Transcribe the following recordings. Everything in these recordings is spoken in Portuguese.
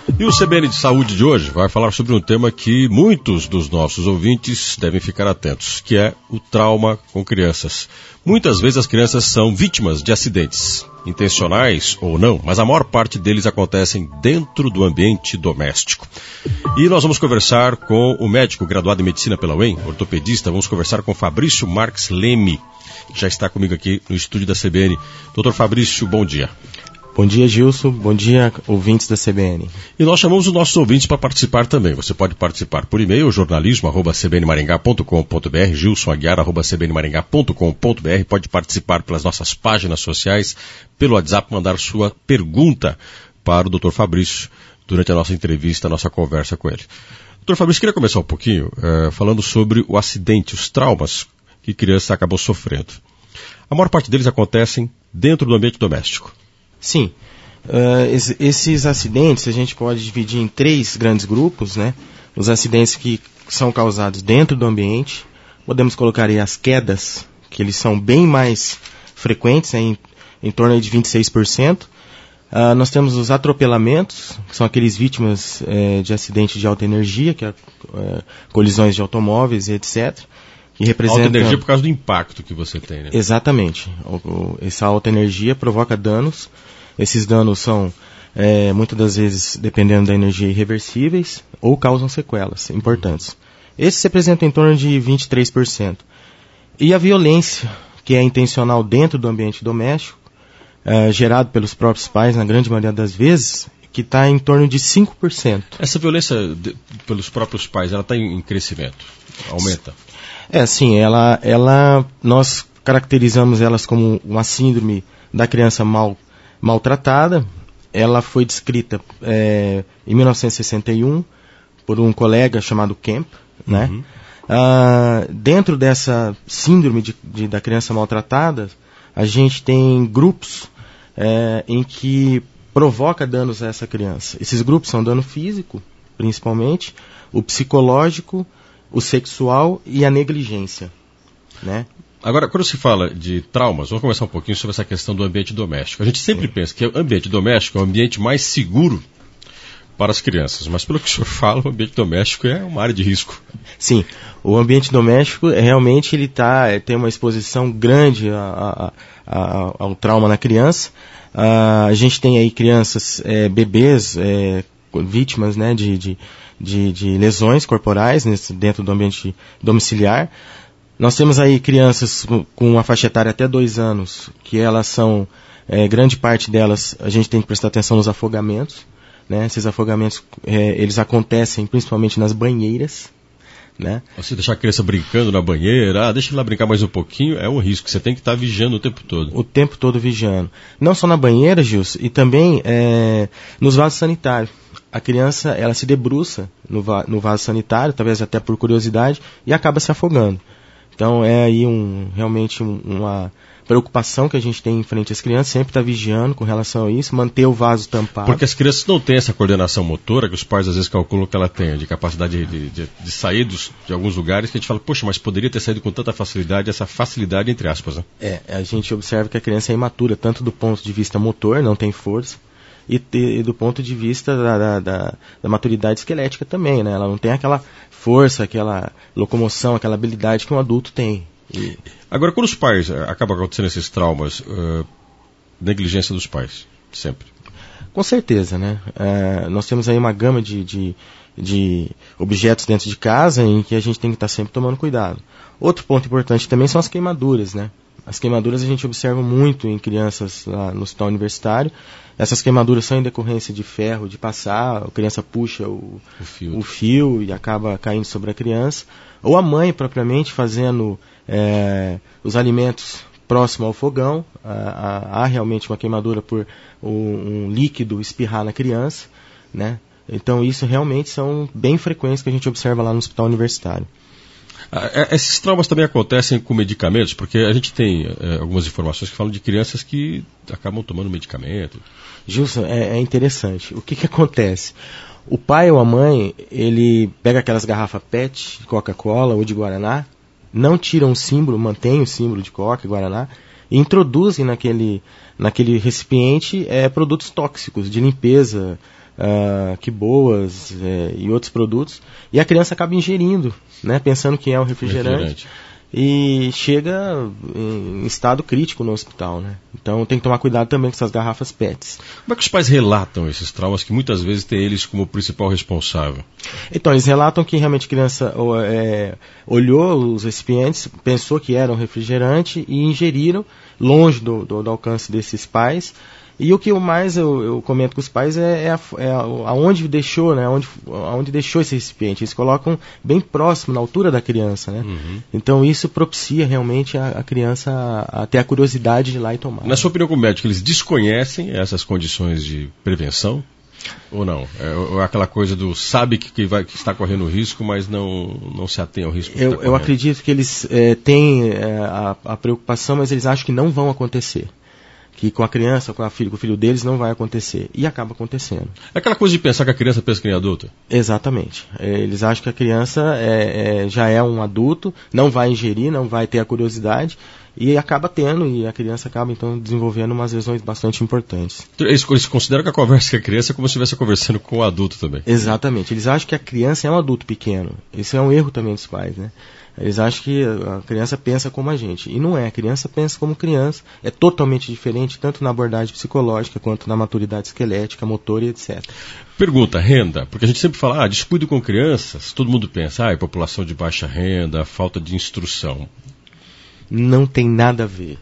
E o CBN de Saúde de hoje vai falar sobre um tema que muitos dos nossos ouvintes devem ficar atentos, que é o trauma com crianças. Muitas vezes as crianças são vítimas de acidentes, intencionais ou não, mas a maior parte deles acontecem dentro do ambiente doméstico. E nós vamos conversar com o médico graduado em medicina pela UEM, ortopedista, vamos conversar com Fabrício Marques Leme, que já está comigo aqui no estúdio da CBN. Doutor Fabrício, bom dia. Bom dia, Gilson. Bom dia, ouvintes da CBN. E nós chamamos os nossos ouvintes para participar também. Você pode participar por e-mail, jornalismo@cbnmaringá.com.br, gilson@cbnmaringá.com.br. Pode participar pelas nossas páginas sociais, pelo WhatsApp, mandar sua pergunta para o Dr. Fabrício durante a nossa entrevista, a nossa conversa com ele. Dr. Fabrício, queria começar um pouquinho falando sobre o acidente, os traumas que criança acabou sofrendo. A maior parte deles acontecem dentro do ambiente doméstico. Sim, esses acidentes a gente pode dividir em 3 grandes grupos, né? Os acidentes que são causados dentro do ambiente, podemos colocar aí as quedas, que eles são bem mais frequentes, em torno de 26%. Nós temos os atropelamentos, que são aqueles vítimas de acidente de alta energia, que é colisões de automóveis e etc. Que representa... Alta energia por causa do impacto que você tem, né? Exatamente. Essa alta energia provoca danos. Esses danos são, muitas das vezes, dependendo da energia, irreversíveis ou causam sequelas importantes. Esses representam em torno de 23%. E a violência, que é intencional dentro do ambiente doméstico, gerado pelos próprios pais, na grande maioria das vezes, que está em torno de 5%. Essa violência pelos próprios pais, ela está em crescimento? Aumenta? Sim, nós caracterizamos elas como uma síndrome da criança maltratada. Ela foi descrita em 1961 por um colega chamado Kemp, né? Dentro dessa síndrome da criança maltratada, a gente tem grupos em que provoca danos a essa criança. Esses grupos são dano físico, principalmente, o psicológico, o sexual e a negligência, né? Agora, quando se fala de traumas, vamos começar um pouquinho sobre essa questão do ambiente doméstico. A gente sempre pensa que o ambiente doméstico é o ambiente mais seguro para as crianças, mas pelo que o senhor fala, o ambiente doméstico é uma área de risco. Sim, o ambiente doméstico realmente ele tem uma exposição grande ao trauma na criança. A gente tem aí crianças, bebês, vítimas, né, de lesões corporais dentro do ambiente domiciliar. Nós temos aí crianças com uma faixa etária até 2 anos, que elas são, grande parte delas, a gente tem que prestar atenção nos afogamentos, né? Esses afogamentos, eles acontecem principalmente nas banheiras, né? Você deixar a criança brincando na banheira, deixa ela brincar mais um pouquinho, é um risco, você tem que estar vigiando o tempo todo. O tempo todo vigiando. Não só na banheira, Gilson, e também nos vasos sanitários. A criança, ela se debruça no vaso sanitário, talvez até por curiosidade, e acaba se afogando. Então é aí realmente uma preocupação que a gente tem em frente às crianças, sempre estar vigiando com relação a isso, manter o vaso tampado. Porque as crianças não têm essa coordenação motora, que os pais às vezes calculam que ela tem, de capacidade de sair de alguns lugares, que a gente fala, poxa, mas poderia ter saído com tanta facilidade, essa facilidade entre aspas, né? A gente observa que a criança é imatura, tanto do ponto de vista motor, não tem força, e do ponto de vista da maturidade esquelética também, né? Ela não tem aquela força, aquela locomoção, aquela habilidade que um adulto tem. Agora, quando os pais acabam acontecendo esses traumas, negligência dos pais, sempre? Com certeza, né? Nós temos aí uma gama de objetos dentro de casa em que a gente tem que estar sempre tomando cuidado. Outro ponto importante também são as queimaduras, né? As queimaduras a gente observa muito em crianças lá no hospital universitário. Essas queimaduras são em decorrência de ferro, de passar, a criança puxa o fio e acaba caindo sobre a criança. Ou a mãe propriamente fazendo os alimentos próximo ao fogão. Há realmente uma queimadura por um líquido espirrar na criança, né? Então isso realmente são bem frequentes que a gente observa lá no hospital universitário. Esses traumas também acontecem com medicamentos, porque a gente tem algumas informações que falam de crianças que acabam tomando medicamento. Gilson, é interessante. O que acontece? O pai ou a mãe, ele pega aquelas garrafas PET de Coca-Cola ou de Guaraná, não tiram o símbolo, mantém o símbolo de Coca e Guaraná, e introduzem naquele recipiente produtos tóxicos de limpeza, que boas e outros produtos, e a criança acaba ingerindo, né, pensando que é um refrigerante. E chega em estado crítico no hospital, né? Então tem que tomar cuidado também com essas garrafas PETs. Como é que os pais relatam esses traumas que muitas vezes tem eles como principal responsável? Então, eles relatam que realmente a criança olhou os recipientes, pensou que era um refrigerante e ingeriram longe do alcance desses pais. E o que mais eu comento com os pais aonde deixou, né? Aonde deixou esse recipiente. Eles colocam bem próximo, na altura da criança, né? Uhum. Então isso propicia realmente a criança a ter a curiosidade de ir lá e tomar. Na sua opinião como médico, eles desconhecem essas condições de prevenção? Ou não? É aquela coisa do sabe que está correndo risco, mas não se atém ao risco. Eu acredito que eles têm a preocupação, mas eles acham que não vão acontecer. Que com a criança, com o filho deles, não vai acontecer. E acaba acontecendo. É aquela coisa de pensar que a criança pensa que nem adulta? Exatamente. Eles acham que a criança já é um adulto, não vai ingerir, não vai ter a curiosidade, e acaba tendo, e a criança acaba, então, desenvolvendo umas lesões bastante importantes. Eles consideram que a conversa com a criança é como se estivesse conversando com o adulto também. Exatamente. Eles acham que a criança é um adulto pequeno. Isso é um erro também dos pais, né? Eles acham que a criança pensa como a gente. E não é. A criança pensa como criança. É totalmente diferente, tanto na abordagem psicológica, quanto na maturidade esquelética, motora e etc. Pergunta, renda. Porque a gente sempre fala, descuido com crianças. Todo mundo pensa, população de baixa renda, falta de instrução. Não tem nada a ver.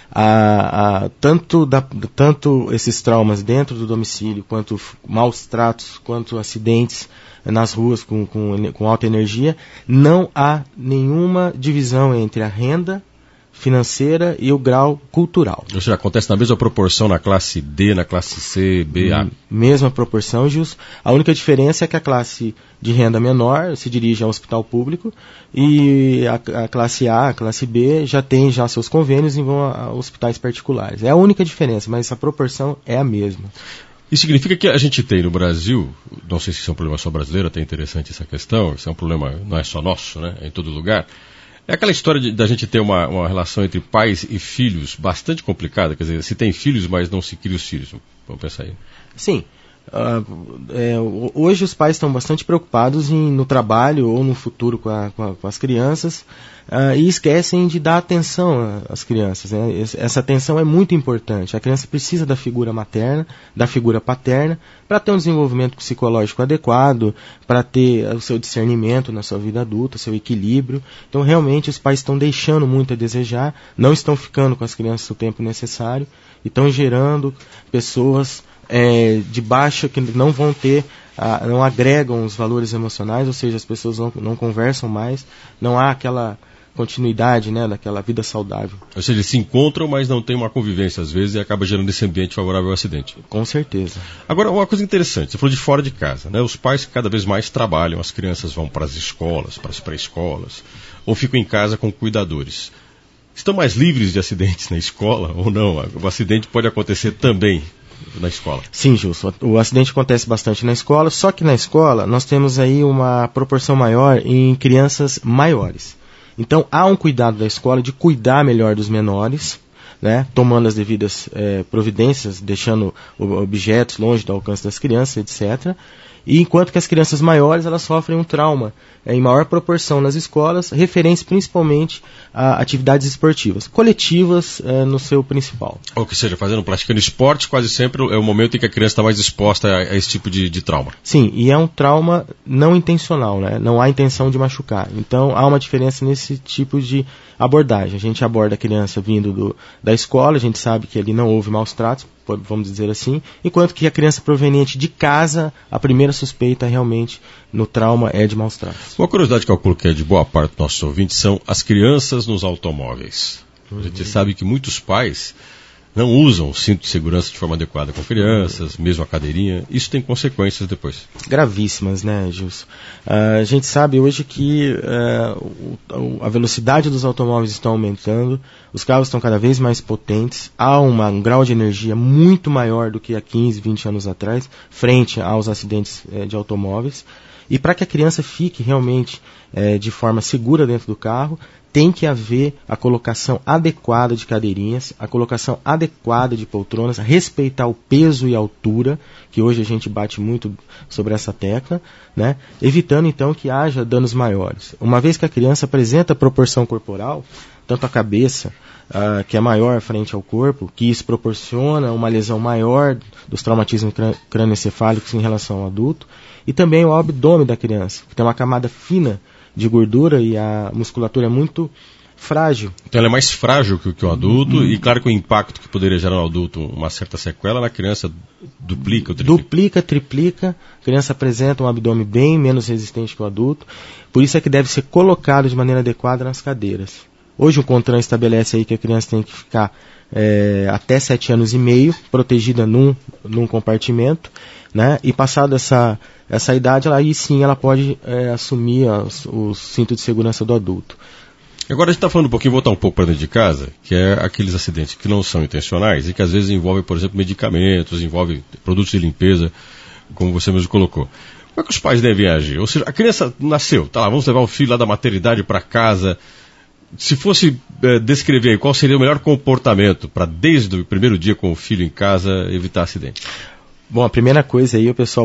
Tanto esses traumas dentro do domicílio, quanto maus tratos, quanto acidentes nas ruas com alta energia, não há nenhuma divisão entre a renda financeira e o grau cultural. Ou seja, acontece na mesma proporção na classe D, na classe C, B, A? Mesma proporção, Gilson. A única diferença é que a classe de renda menor se dirige ao hospital público e a classe A, a classe B, já tem seus convênios e vão a hospitais particulares. É a única diferença, mas a proporção é a mesma. Isso significa que a gente tem no Brasil, não sei se isso é um problema só brasileiro, até interessante essa questão, isso é um problema, não é só nosso, né? É em todo lugar. É aquela história da gente ter uma relação entre pais e filhos bastante complicada, quer dizer, se tem filhos, mas não se cria os filhos. Vamos pensar aí. Sim. Hoje os pais estão bastante preocupados no trabalho ou no futuro com as crianças e esquecem de dar atenção às crianças, né? Essa atenção é muito importante. A criança precisa da figura materna, da figura paterna, para ter um desenvolvimento psicológico adequado, para ter o seu discernimento na sua vida adulta, seu equilíbrio. Então realmente os pais estão deixando muito a desejar, não estão ficando com as crianças o tempo necessário e estão gerando pessoas de baixa que não vão ter, não agregam os valores emocionais, ou seja, as pessoas não conversam mais, não há aquela continuidade, né, daquela vida saudável. Ou seja, eles se encontram, mas não tem uma convivência às vezes e acaba gerando esse ambiente favorável ao acidente. Com certeza. Agora, uma coisa interessante, você falou de fora de casa, né? Os pais cada vez mais trabalham, as crianças vão para as escolas, para as pré-escolas, ou ficam em casa com cuidadores. Estão mais livres de acidentes na escola ou não? O acidente pode acontecer também na escola. Sim, Gilson. O acidente acontece bastante na escola, só que na escola nós temos aí uma proporção maior em crianças maiores. Então há um cuidado da escola de cuidar melhor dos menores, né, tomando as devidas providências, deixando objetos longe do alcance das crianças, etc. E enquanto que as crianças maiores elas sofrem um trauma em maior proporção nas escolas, referentes principalmente a atividades esportivas, coletivas no seu principal. Ou seja, praticando esporte, quase sempre é o momento em que a criança está mais exposta a esse tipo de trauma. Sim, e é um trauma não intencional, né? Não há intenção de machucar. Então há uma diferença nesse tipo de abordagem. A gente aborda a criança vindo da escola, a gente sabe que ali não houve maus tratos, vamos dizer assim, enquanto que a criança proveniente de casa, a primeira suspeita realmente no trauma é de maus tratos. Uma curiosidade que eu calculo que é de boa parte dos nossos ouvintes são as crianças nos automóveis. A gente sabe que muitos pais não usam o cinto de segurança de forma adequada com crianças, mesmo a cadeirinha. Isso tem consequências depois. Gravíssimas, né, Gilson? A gente sabe hoje que a velocidade dos automóveis está aumentando, os carros estão cada vez mais potentes, há um grau de energia muito maior do que há 15, 20 anos atrás, frente aos acidentes de automóveis. E para que a criança fique realmente de forma segura dentro do carro, tem que haver a colocação adequada de cadeirinhas, a colocação adequada de poltronas, respeitar o peso e a altura, que hoje a gente bate muito sobre essa tecla, né? Evitando então que haja danos maiores. Uma vez que a criança apresenta proporção corporal, tanto a cabeça, que é maior frente ao corpo, que isso proporciona uma lesão maior dos traumatismos crânioencefálicos em relação ao adulto, e também o abdômen da criança, que tem uma camada fina de gordura e a musculatura é muito frágil. Então ela é mais frágil que o adulto, e claro que o impacto que poderia gerar no adulto uma certa sequela, na criança duplica ou triplica. Duplica, triplica, a criança apresenta um abdômen bem menos resistente que o adulto, por isso é que deve ser colocado de maneira adequada nas cadeiras. Hoje o CONTRAN estabelece aí que a criança tem que ficar até 7 anos e meio, protegida num compartimento, né? E passada essa idade, aí sim ela pode assumir o cinto de segurança do adulto. Agora a gente está falando um pouquinho, voltar um pouco para dentro de casa, que é aqueles acidentes que não são intencionais e que às vezes envolvem, por exemplo, medicamentos, envolvem produtos de limpeza, como você mesmo colocou. Como é que os pais devem agir? Ou seja, a criança nasceu, tá lá, vamos levar o filho lá da maternidade para casa. Se fosse descrever qual seria o melhor comportamento para, desde o primeiro dia com o filho em casa, evitar acidente? Bom, a primeira coisa aí, o pessoal,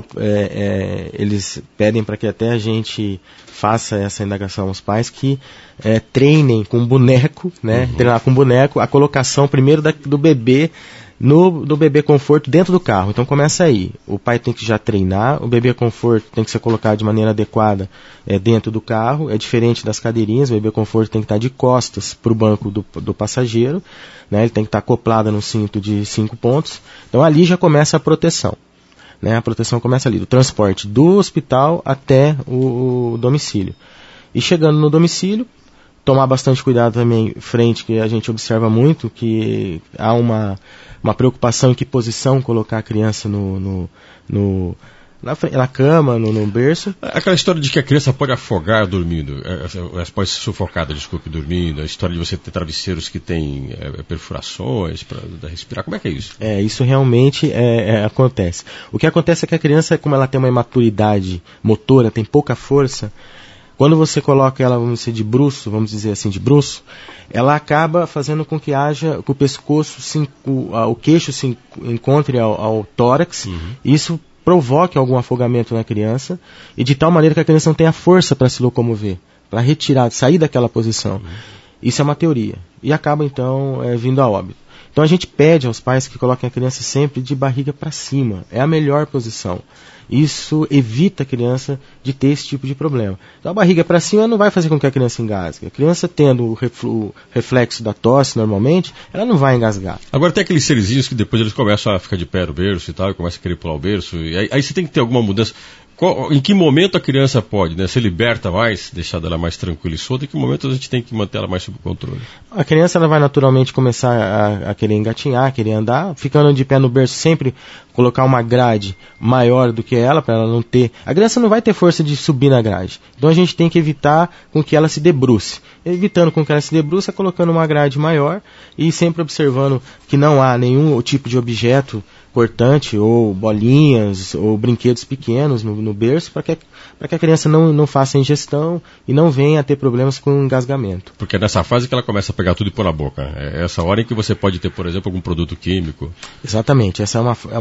eles pedem para que até a gente faça essa indagação aos pais, que treinem com boneco, né? Treinar com boneco, a colocação primeiro do bebê, do bebê conforto dentro do carro. Então começa aí, o pai tem que já treinar, o bebê conforto tem que ser colocado de maneira adequada dentro do carro, é diferente das cadeirinhas, o bebê conforto tem que estar de costas para o banco do passageiro, né? Ele tem que estar acoplado no cinto de 5 pontos, então ali já começa a proteção, né? A proteção começa ali, do transporte do hospital até o domicílio. E chegando no domicílio, tomar bastante cuidado também frente, que a gente observa muito, que há uma preocupação em que posição colocar a criança na cama, no berço. Aquela história de que a criança pode afogar dormindo, pode ser sufocada, dormindo, a história de você ter travesseiros que têm perfurações para respirar, como é que é isso? Isso realmente acontece. O que acontece é que a criança, como ela tem uma imaturidade motora, tem pouca força, quando você coloca ela, vamos dizer assim, de bruço, ela acaba fazendo com que o pescoço, o queixo se encontre ao tórax, isso provoque algum afogamento na criança, e de tal maneira que a criança não tenha força para se locomover, para sair daquela posição. Isso é uma teoria. E acaba então vindo a óbito. Então a gente pede aos pais que coloquem a criança sempre de barriga para cima. É a melhor posição. Isso evita a criança de ter esse tipo de problema. Então a barriga para cima não vai fazer com que a criança engasgue. A criança tendo o reflexo da tosse normalmente, ela não vai engasgar. Agora tem aqueles serizinhos que depois eles começam a ficar de pé no berço e tal, e começam a querer pular o berço. E aí você tem que ter alguma mudança. Em que momento a criança pode, né, ser liberta mais, deixar ela mais tranquila e solta, em que momento a gente tem que manter ela mais sob controle? A criança ela vai naturalmente começar a querer engatinhar, querer andar, ficando de pé no berço, sempre colocar uma grade maior do que ela, para ela não ter... A criança não vai ter força de subir na grade. Então a gente tem que evitar com que ela se debruce. Evitando com que ela se debruce, colocando uma grade maior e sempre observando que não há nenhum tipo de objeto cortante, ou bolinhas, ou brinquedos pequenos no berço, para que a criança não faça ingestão e não venha a ter problemas com engasgamento. Porque é nessa fase que ela começa a pegar tudo e pôr na boca. É essa hora em que você pode ter, por exemplo, algum produto químico. Exatamente. Essa é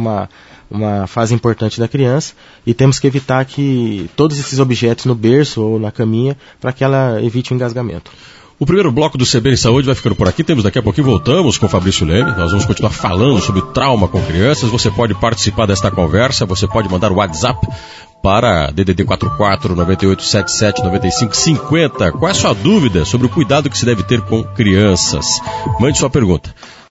uma fase importante da criança, e temos que evitar que todos esses objetos no berço ou na caminha, para que ela evite o engasgamento. O primeiro bloco do CBN Saúde vai ficando por aqui. Temos daqui a pouquinho, voltamos com o Fabrício Leme. Nós vamos continuar falando sobre trauma com crianças. Você pode participar desta conversa, você pode mandar o WhatsApp para DDD 44 9877 9550. Qual é a sua dúvida sobre o cuidado que se deve ter com crianças? Mande sua pergunta.